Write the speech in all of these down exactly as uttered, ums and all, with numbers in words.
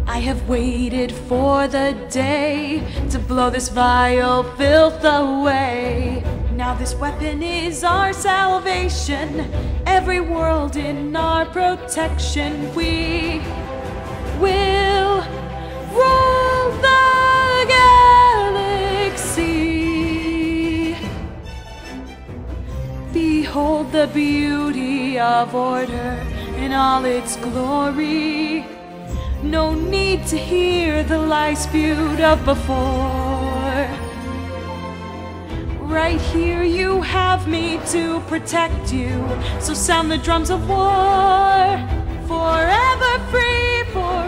I have waited for the day to blow this vile filth away. Now this weapon is our salvation, every world in our protection. We will rule the galaxy. Behold the beauty of order in all its glory. No need to hear the lies spewed of before. Right here you have me to protect you, so sound the drums of war. Forever free,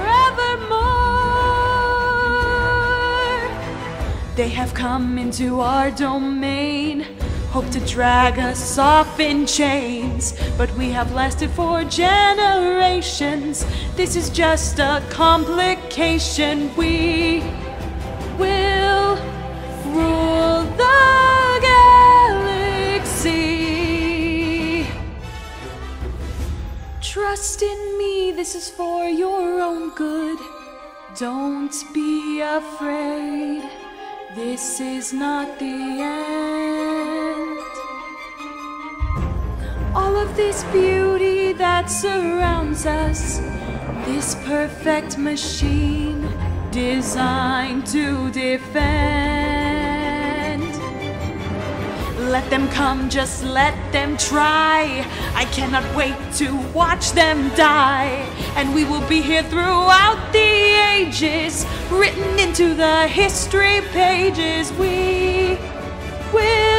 forevermore. They have come into our domain, hope to drag us off in chains, but we have lasted for generations. This is just a complication. We will rule the galaxy. Trust in me, this is for your own good. Don't be afraid, this is not the end. All of this beauty that surrounds us, this perfect machine designed to defend. Let them come, just let them try. I cannot wait to watch them die. And we will be here throughout the ages, written into the history pages. We will